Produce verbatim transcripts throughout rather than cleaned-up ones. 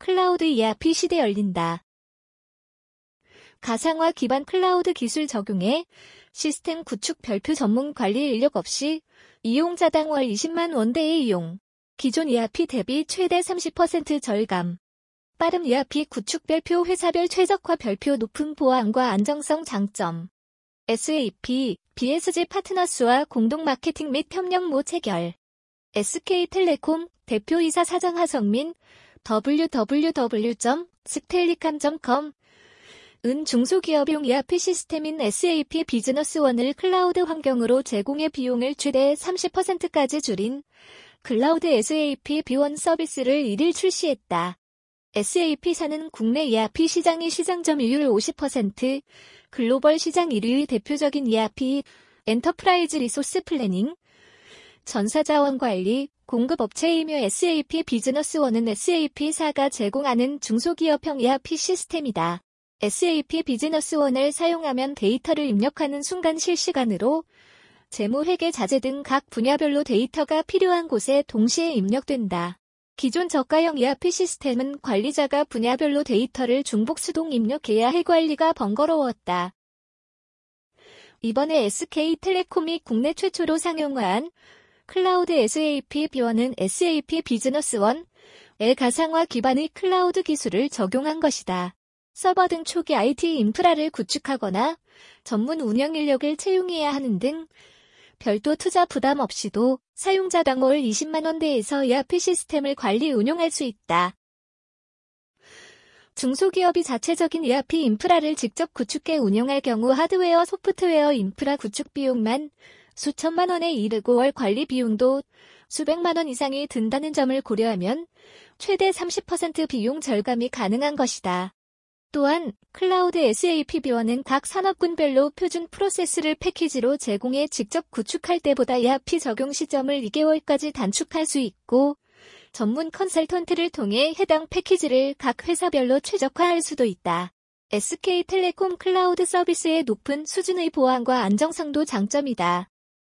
클라우드 이아르피 시대 열린다. 가상화 기반 클라우드 기술 적용해 시스템 구축 별표 전문 관리 인력 없이 이용자당 월 이십만 원대의 이용. 기존 이아르피 대비 최대 삼십 퍼센트 절감. 빠른 이아르피 구축 별표 회사별 최적화 별표 높은 보안과 안정성 장점. 에스에이피, 비에스지 파트너스와 공동 마케팅 및 협력모 체결. 에스케이텔레콤 대표이사 사장 하성민 더블유 더블유 더블유 점 스텔리캄 점 컴 은 중소기업용 이아르피 시스템인 에스에이피 비즈너스원을 클라우드 환경으로 제공해 비용을 최대 삼십 퍼센트까지 줄인 클라우드 에스에이피 비원 서비스를 일일 출시했다. 에스에이피사는 국내 이아르피 시장의 시장 점유율 오십 퍼센트, 글로벌 시장 일 위의 대표적인 이아르피, 엔터프라이즈 리소스 플래닝, 전사자원 관리, 공급업체이며 에스에이피 비즈너스원은 에스에이피사가 제공하는 중소기업형 이아르피 시스템이다. 에스에이피 비즈너스원을 사용하면 데이터를 입력하는 순간 실시간으로 재무, 회계, 자재 등 각 분야별로 데이터가 필요한 곳에 동시에 입력된다. 기존 저가형 이아르피 시스템은 관리자가 분야별로 데이터를 중복 수동 입력해야 해 관리가 번거로웠다. 이번에 에스케이텔레콤이 국내 최초로 상용화한 클라우드 에스에이피 비원은 에스에이피 비즈너스원의 가상화 기반의 클라우드 기술을 적용한 것이다. 서버 등 초기 아이티 인프라를 구축하거나 전문 운영 인력을 채용해야 하는 등 별도 투자 부담 없이도 사용자당 월 이십만 원대에서 이아르피 시스템을 관리 운용할 수 있다. 중소기업이 자체적인 이아르피 인프라를 직접 구축해 운영할 경우 하드웨어, 소프트웨어 인프라 구축 비용만 수천만 원에 이르고 월 관리 비용도 수백만 원 이상이 든다는 점을 고려하면 최대 삼십 퍼센트 비용 절감이 가능한 것이다. 또한 클라우드 에스에이피 비원은 각 산업군별로 표준 프로세스를 패키지로 제공해 직접 구축할 때보다 이아르피 적용 시점을 이 개월까지 단축할 수 있고 전문 컨설턴트를 통해 해당 패키지를 각 회사별로 최적화할 수도 있다. 에스케이텔레콤 클라우드 서비스의 높은 수준의 보안과 안정성도 장점이다.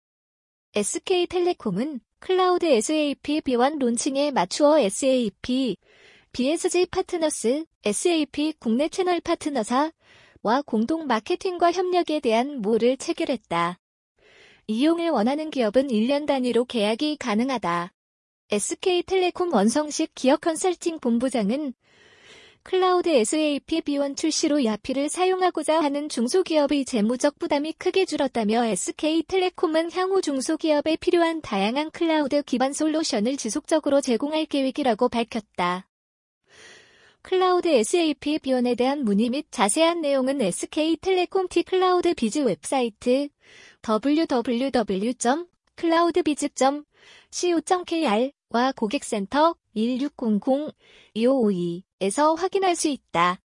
에스케이텔레콤은 클라우드 에스에이피 비원 론칭에 맞추어 에스에이피, 비에스지 파트너스, 에스에이피 국내 채널 파트너사와 공동 마케팅과 협력에 대한 모를 체결했다. 이용을 원하는 기업은 일 년 단위로 계약이 가능하다. 에스케이텔레콤 원성식 기업 컨설팅 본부장은 클라우드 에스에이피 비원 출시로 이아르피를 사용하고자 하는 중소기업의 재무적 부담이 크게 줄었다며 에스케이텔레콤은 향후 중소기업에 필요한 다양한 클라우드 기반 솔루션을 지속적으로 제공할 계획이라고 밝혔다. 클라우드 에스에이피 비원에 대한 문의 및 자세한 내용은 에스케이텔레콤 T 클라우드 비즈 웹사이트 더블유 더블유 더블유 점 클라우드비즈 점 씨오 점 케이알와 고객센터 일육공공 이오오이에서 확인할 수 있다.